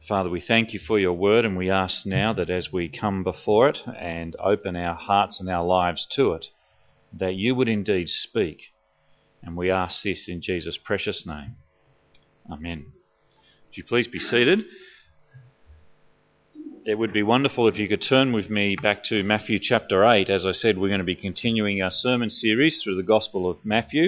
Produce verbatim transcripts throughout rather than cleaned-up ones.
Father, we thank you for your word, and we ask now that as we come before it and open our hearts and our lives to it, that you would indeed speak. And we ask this in Jesus' precious name. Amen. Would you please be seated? It would be wonderful if you could turn with me back to Matthew chapter eight. As I said, we're going to be continuing our sermon series through the Gospel of Matthew.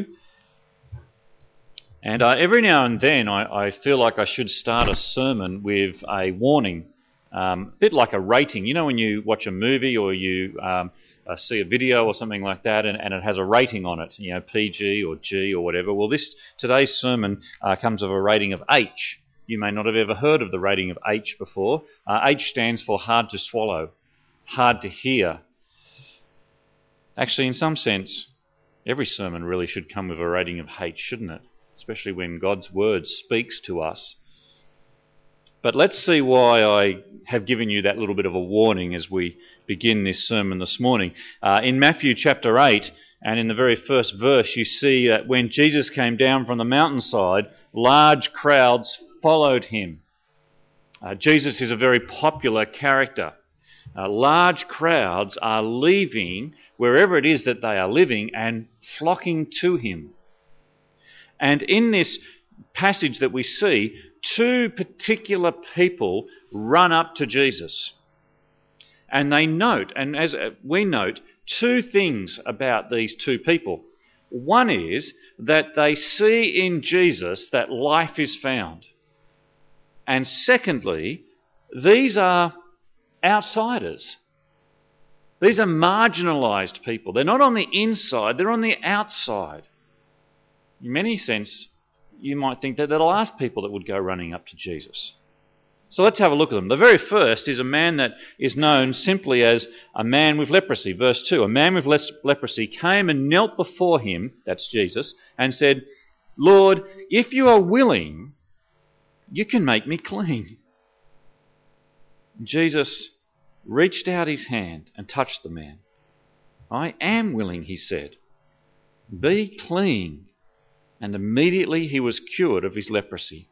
And uh, every now and then I, I feel like I should start a sermon with a warning, um, a bit like a rating. You know when you watch a movie or you um, uh, see a video or something like that and, and it has a rating on it, you know, P G or G or whatever. Well, this today's sermon uh, comes with a rating of H. You may not have ever heard of the rating of H before. Uh, H stands for hard to swallow, hard to hear. Actually, in some sense, every sermon really should come with a rating of H, shouldn't it? Especially when God's word speaks to us. But let's see why I have given you that little bit of a warning as we begin this sermon this morning. Uh, in Matthew chapter eight, and in the very first verse, you see that when Jesus came down from the mountainside, large crowds followed him. Uh, Jesus is a very popular character. Uh, large crowds are leaving wherever it is that they are living and flocking to him. And in this passage that we see, two particular people run up to Jesus. And they note, and as we note, two things about these two people. One is that they see in Jesus that life is found. And secondly, these are outsiders. These are marginalised people. They're not on the inside, they're on the outside. In many sense, you might think that they're the last people that would go running up to Jesus. So let's have a look at them. The very first is a man that is known simply as a man with leprosy. Verse two, a man with leprosy came and knelt before him, that's Jesus, and said, "Lord, if you are willing, you can make me clean." Jesus reached out his hand and touched the man. "I am willing," he said. "Be clean." And immediately he was cured of his leprosy.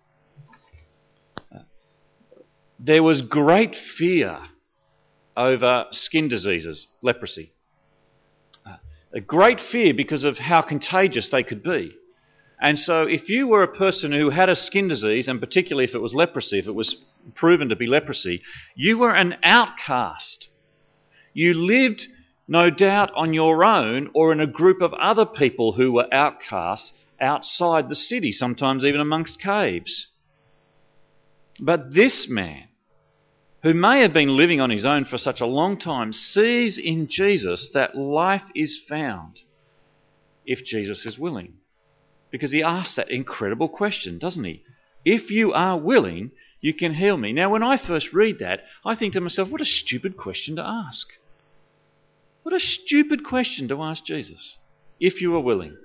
There was great fear over skin diseases, leprosy. A great fear because of how contagious they could be. And so if you were a person who had a skin disease, and particularly if it was leprosy, if it was proven to be leprosy, you were an outcast. You lived, no doubt, on your own or in a group of other people who were outcasts outside the city, sometimes even amongst caves. But this man, who may have been living on his own for such a long time, sees in Jesus that life is found if Jesus is willing. Because he asks that incredible question, doesn't he? If you are willing, you can heal me. Now, when I first read that, I think to myself, what a stupid question to ask. What a stupid question to ask Jesus. If you are willing.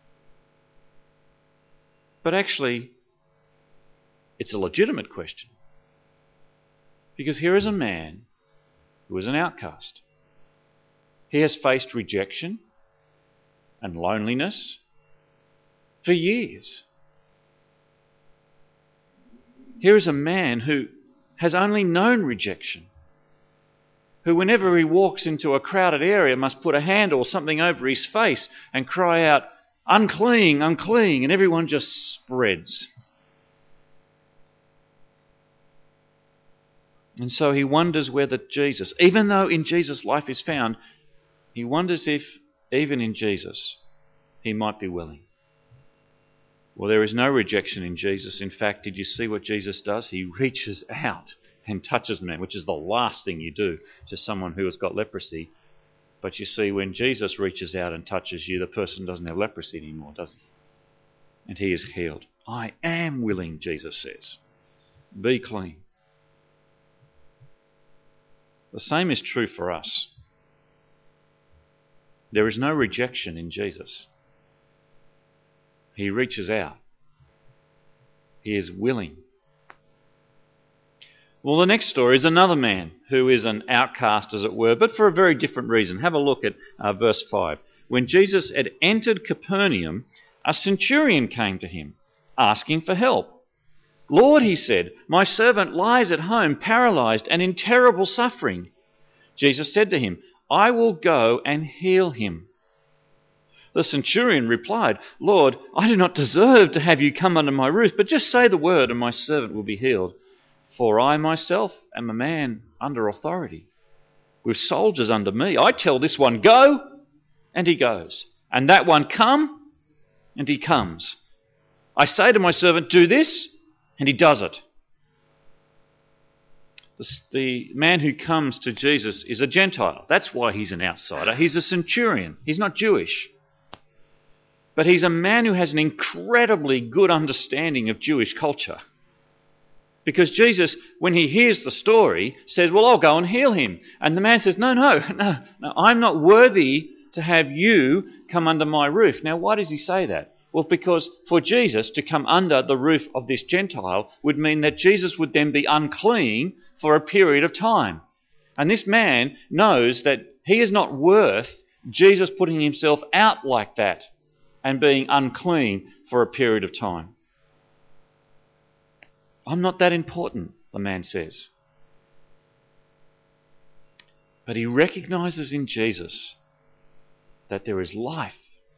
But actually, it's a legitimate question. Because here is a man who is an outcast. He has faced rejection and loneliness for years. Here is a man who has only known rejection, who whenever he walks into a crowded area must put a hand or something over his face and cry out, "Unclean, unclean," and everyone just spreads. And so he wonders whether Jesus, even though in Jesus life is found, he wonders if even in Jesus he might be willing. Well, there is no rejection in Jesus. In fact, did you see what Jesus does? He reaches out and touches the man, which is the last thing you do to someone who has got leprosy. But you see, when Jesus reaches out and touches you, the person doesn't have leprosy anymore, does he? And he is healed. "I am willing," Jesus says. "Be clean." The same is true for us. There is no rejection in Jesus. He reaches out. He is willing. Well, the next story is another man who is an outcast, as it were, but for a very different reason. Have a look at uh, verse five. When Jesus had entered Capernaum, a centurion came to him, asking for help. "Lord," he said, "my servant lies at home paralyzed and in terrible suffering." Jesus said to him, "I will go and heal him." The centurion replied, "Lord, I do not deserve to have you come under my roof, but just say the word and my servant will be healed. For I myself am a man under authority, with soldiers under me. I tell this one, 'Go,' and he goes, and that one, 'Come,' and he comes. I say to my servant, 'Do this,' and he does it." The, the man who comes to Jesus is a Gentile. That's why he's an outsider. He's a centurion. He's not Jewish. But he's a man who has an incredibly good understanding of Jewish culture. Because Jesus, when he hears the story, says, "Well, I'll go and heal him." And the man says, no, no, no, no, I'm not worthy to have you come under my roof. Now, why does he say that? Well, because for Jesus to come under the roof of this Gentile would mean that Jesus would then be unclean for a period of time. And this man knows that he is not worth Jesus putting himself out like that and being unclean for a period of time. "I'm not that important," the man says. But he recognizes in Jesus that there is life,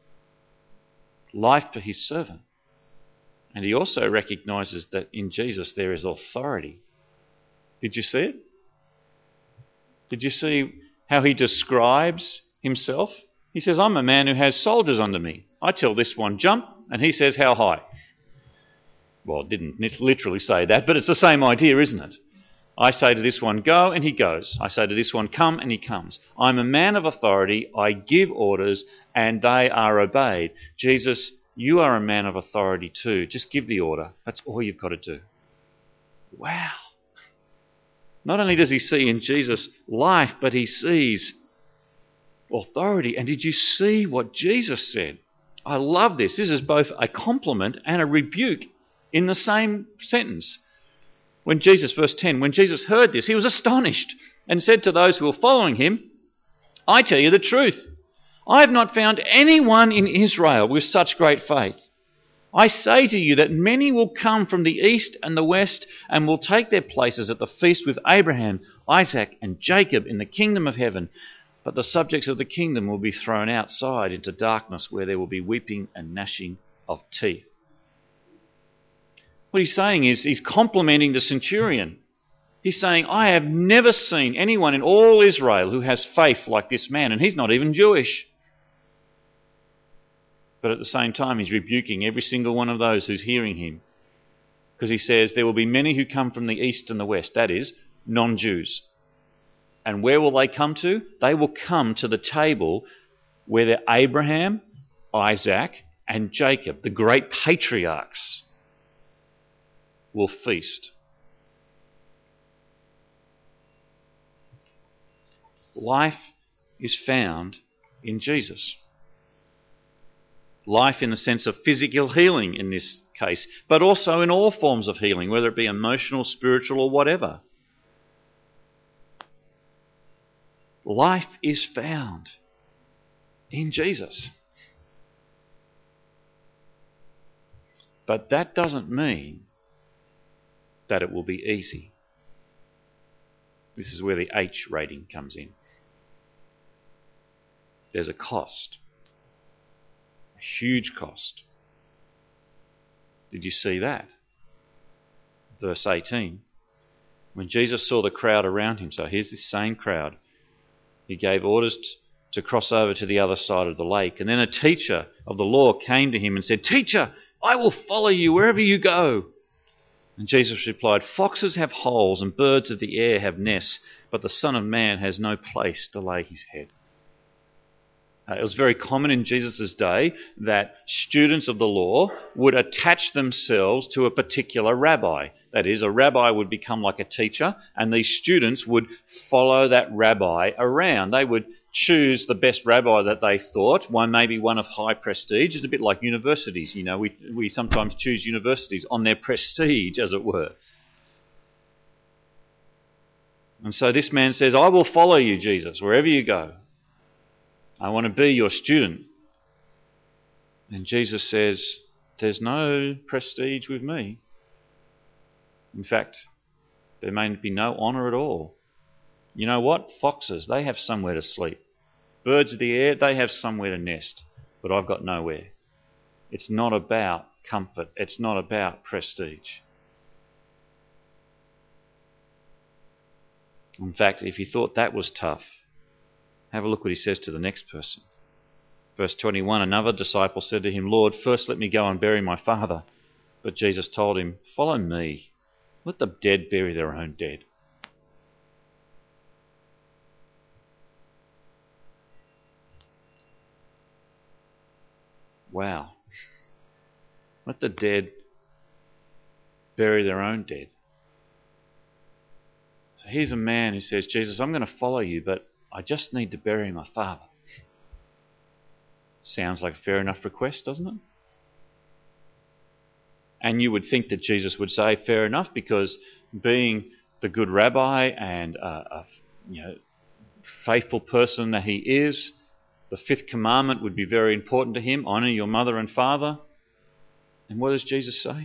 life for his servant. And he also recognizes that in Jesus there is authority. Did you see it? Did you see how he describes himself? He says, "I'm a man who has soldiers under me. I tell this one, 'Jump,' and he says, 'How high?'" Well, it didn't literally say that, but it's the same idea, isn't it? I say to this one, "Go," and he goes. I say to this one, "Come," and he comes. I'm a man of authority. I give orders, and they are obeyed. Jesus, you are a man of authority too. Just give the order. That's all you've got to do. Wow. Not only does he see in Jesus life, but he sees authority. And did you see what Jesus said? I love this. This is both a compliment and a rebuke in the same sentence. When Jesus, verse ten, when Jesus heard this, he was astonished and said to those who were following him, "I tell you the truth. I have not found anyone in Israel with such great faith. I say to you that many will come from the east and the west and will take their places at the feast with Abraham, Isaac, and Jacob in the kingdom of heaven. But the subjects of the kingdom will be thrown outside into darkness where there will be weeping and gnashing of teeth." What he's saying is he's complimenting the centurion. He's saying, I have never seen anyone in all Israel who has faith like this man, and he's not even Jewish. But at the same time, he's rebuking every single one of those who's hearing him. Because he says there will be many who come from the east and the west, that is, non-Jews. And where will they come to? They will come to the table where they're Abraham, Isaac, and Jacob, the great patriarchs, will feast. Life is found in Jesus. Life in the sense of physical healing in this case, but also in all forms of healing, whether it be emotional, spiritual, or whatever. Life is found in Jesus. But that doesn't mean that it will be easy. This is where the H rating comes in. There's a cost. A huge cost. Did you see that? Verse eighteen. When Jesus saw the crowd around him, so here's this same crowd, he gave orders to cross over to the other side of the lake. And then a teacher of the law came to him and said, "Teacher, I will follow you wherever you go." And Jesus replied, "Foxes have holes and birds of the air have nests, but the Son of Man has no place to lay his head." Uh, it was very common in Jesus' day that students of the law would attach themselves to a particular rabbi. That is, a rabbi would become like a teacher, and these students would follow that rabbi around. They would choose the best rabbi that they thought, one maybe one of high prestige. It's a bit like universities, you know, we we sometimes choose universities on their prestige, as it were. And so this man says, "I will follow you, Jesus, wherever you go. I want to be your student." And Jesus says, "There's no prestige with me. In fact, there may be no honour at all. You know what? Foxes, they have somewhere to sleep. Birds of the air, they have somewhere to nest. But I've got nowhere. It's not about comfort. It's not about prestige. In fact, if you thought that was tough, have a look what he says to the next person. Verse twenty-one, another disciple said to him, Lord, first let me go and bury my father. But Jesus told him, follow me. Let the dead bury their own dead. Wow. Let the dead bury their own dead. So here's a man who says, Jesus, I'm going to follow you, but I just need to bury my father. Sounds like a fair enough request, doesn't it? And you would think that Jesus would say, fair enough, because being the good rabbi and a, a you know, faithful person that he is, the fifth commandment would be very important to him. Honour your mother and father. And what does Jesus say?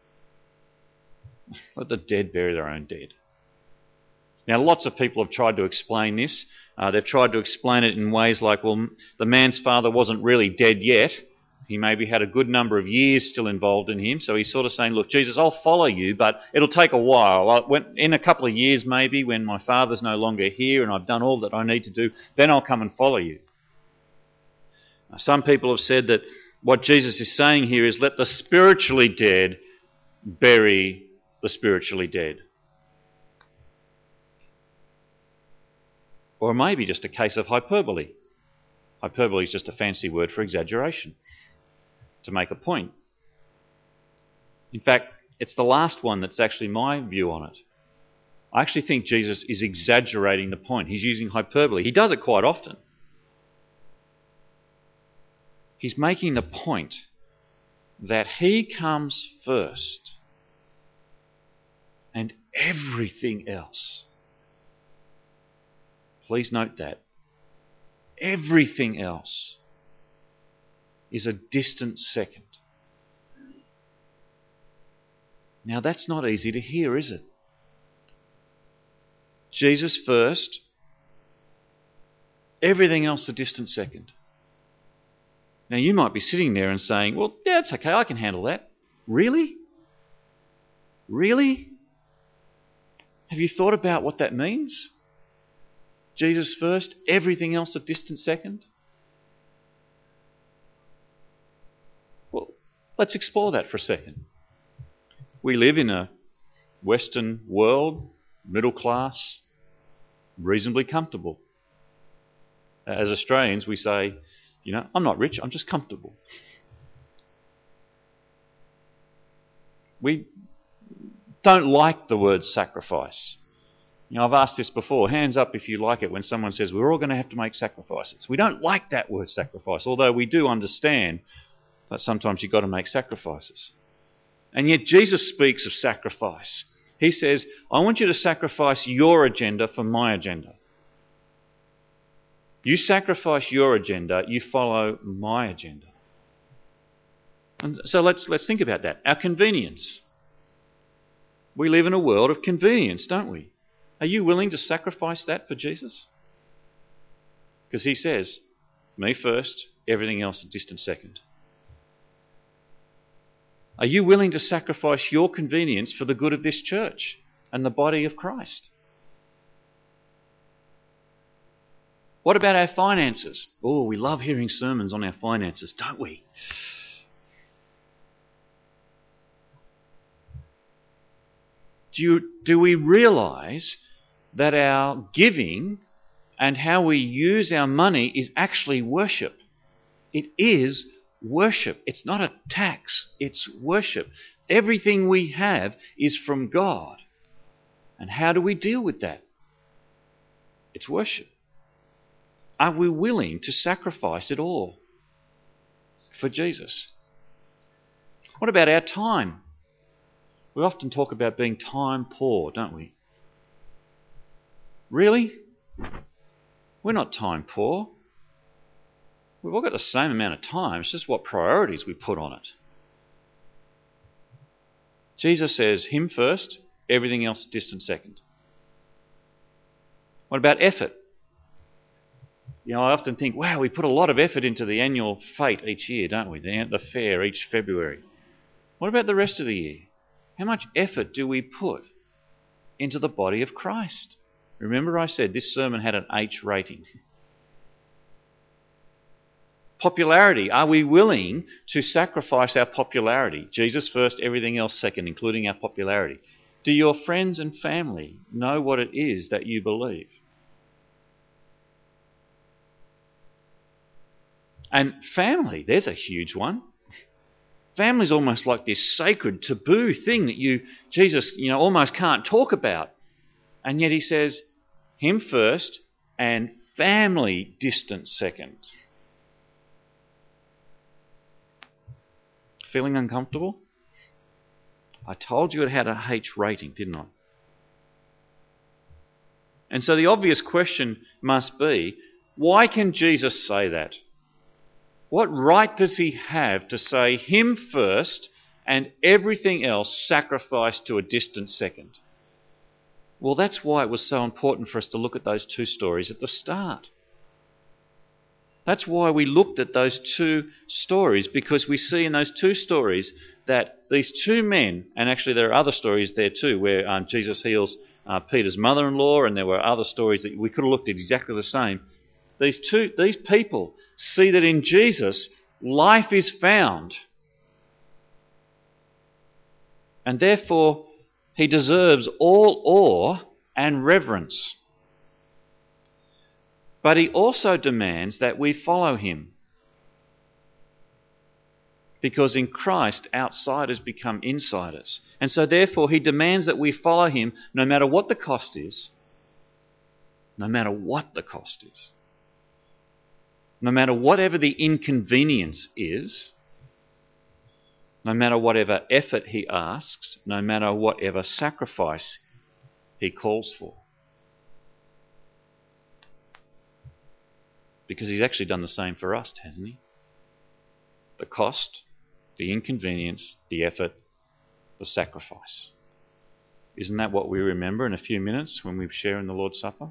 Let the dead bury their own dead. Now, lots of people have tried to explain this. Uh, they've tried to explain it in ways like, well, the man's father wasn't really dead yet. He maybe had a good number of years still involved in him. So he's sort of saying, look, Jesus, I'll follow you, but it'll take a while. When, in a couple of years maybe, when my father's no longer here and I've done all that I need to do, then I'll come and follow you. Now, some people have said that what Jesus is saying here is let the spiritually dead bury the spiritually dead. Or maybe just a case of hyperbole. Hyperbole is just a fancy word for exaggeration, to make a point. In fact, it's the last one that's actually my view on it. I actually think Jesus is exaggerating the point. He's using hyperbole. He does it quite often. He's making the point that he comes first and everything else. Please note that. Everything else is a distant second. Now that's not easy to hear, is it? Jesus first, everything else a distant second. Now you might be sitting there and saying, well, yeah, it's okay, I can handle that. Really? Really? Have you thought about what that means? Jesus first, everything else a distant second? Well, let's explore that for a second. We live in a Western world, middle class, reasonably comfortable. As Australians, we say, you know, I'm not rich, I'm just comfortable. We don't like the word sacrifice. You know, I've asked this before, hands up if you like it when someone says we're all going to have to make sacrifices. We don't like that word sacrifice, although we do understand that sometimes you've got to make sacrifices. And yet Jesus speaks of sacrifice. He says, I want you to sacrifice your agenda for my agenda. You sacrifice your agenda, you follow my agenda. And so let's let's think about that. Our convenience. We live in a world of convenience, don't we? Are you willing to sacrifice that for Jesus? Because he says, me first, everything else a distant second. Are you willing to sacrifice your convenience for the good of this church and the body of Christ? What about our finances? Oh, we love hearing sermons on our finances, don't we? Do, you, do we realise that our giving and how we use our money is actually worship? It is worship. It's not a tax, it's worship. Everything we have is from God. And how do we deal with that? It's worship. Are we willing to sacrifice it all for Jesus? What about our time? We often talk about being time poor, don't we? Really? We're not time poor. We've all got the same amount of time. It's just what priorities we put on it. Jesus says, him first, everything else a distant second. What about effort? You know, I often think, wow, we put a lot of effort into the annual fete each year, don't we? The, the fair each February. What about the rest of the year? How much effort do we put into the body of Christ? Remember I said this sermon had an H rating. Popularity. Are we willing to sacrifice our popularity? Jesus first, everything else second, including our popularity. Do your friends and family know what it is that you believe? And family, there's a huge one. Family's almost like this sacred taboo thing that you, Jesus, you know, almost can't talk about. And yet he says, him first and family distant second. Feeling uncomfortable? I told you it had a H rating, didn't I? And so the obvious question must be, why can Jesus say that? What right does he have to say him first and everything else sacrificed to a distant second? Well, that's why it was so important for us to look at those two stories at the start. That's why we looked at those two stories, because we see in those two stories that these two men, and actually there are other stories there too, where um, Jesus heals uh, Peter's mother-in-law, and there were other stories that we could have looked at exactly the same. These two, these people see that in Jesus, life is found. And therefore, he deserves all awe and reverence. But he also demands that we follow him. Because in Christ, outsiders become insiders. And so therefore, he demands that we follow him no matter what the cost is. No matter what the cost is. No matter whatever the inconvenience is. No matter whatever effort he asks. No matter whatever sacrifice he calls for. Because he's actually done the same for us, hasn't he? The cost, the inconvenience, the effort, the sacrifice. Isn't that what we remember in a few minutes when we share in the Lord's Supper?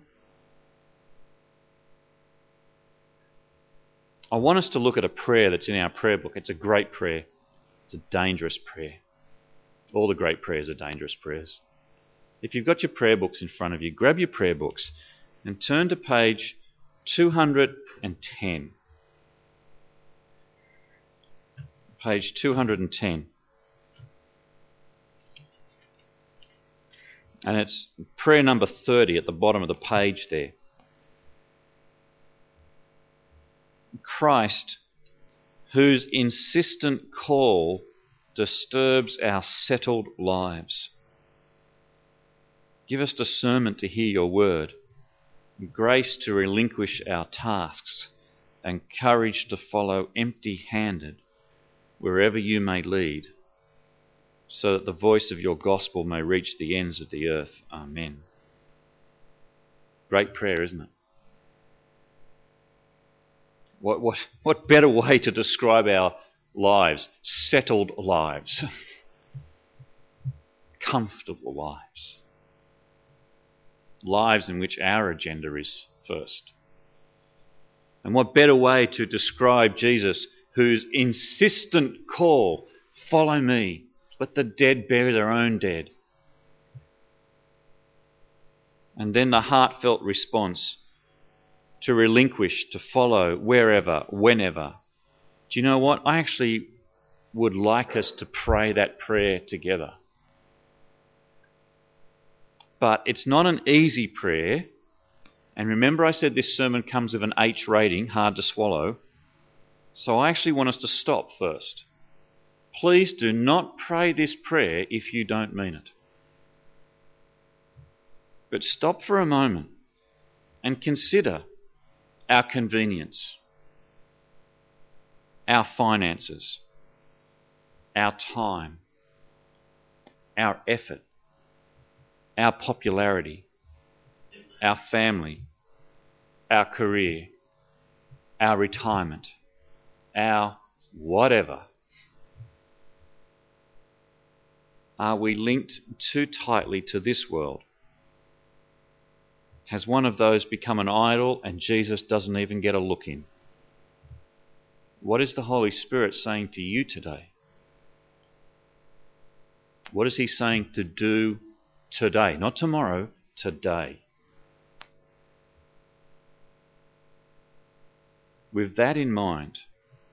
I want us to look at a prayer that's in our prayer book. It's a great prayer. It's a dangerous prayer. All the great prayers are dangerous prayers. If you've got your prayer books in front of you, grab your prayer books and turn to page two hundred ten. Page two hundred ten. And it's prayer number thirty at the bottom of the page there. Christ, whose insistent call disturbs our settled lives. Give us discernment to hear your word, grace to relinquish our tasks, and courage to follow empty-handed wherever you may lead, so that the voice of your gospel may reach the ends of the earth. Amen. Great prayer, isn't it? What, what, what better way to describe our lives? Settled lives. Comfortable lives. Lives in which our agenda is first. And what better way to describe Jesus, whose insistent call, follow me, let the dead bury their own dead. And then the heartfelt response to relinquish, to follow wherever, whenever. Do you know what? I actually would like us to pray that prayer together. But it's not an easy prayer. And remember I said this sermon comes with an H rating, hard to swallow. So I actually want us to stop first. Please do not pray this prayer if you don't mean it. But stop for a moment and consider our convenience, our finances, our time, our effort, our popularity, our family, our career, our retirement, our whatever. are we linked too tightly to this world? Has one of those become an idol and Jesus doesn't even get a look in? What is the Holy Spirit saying to you today? What is he saying to do today? Not tomorrow, today. With that in mind,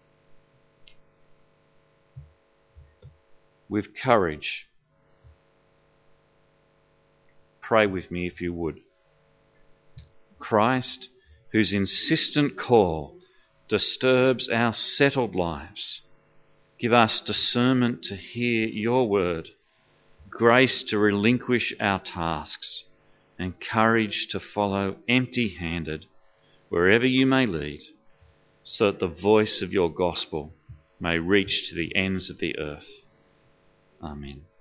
with courage, pray with me if you would. Christ, whose insistent call disturbs our settled lives, give us discernment to hear your word, grace to relinquish our tasks, and courage to follow empty-handed wherever you may lead, so that the voice of your gospel may reach to the ends of the earth. Amen.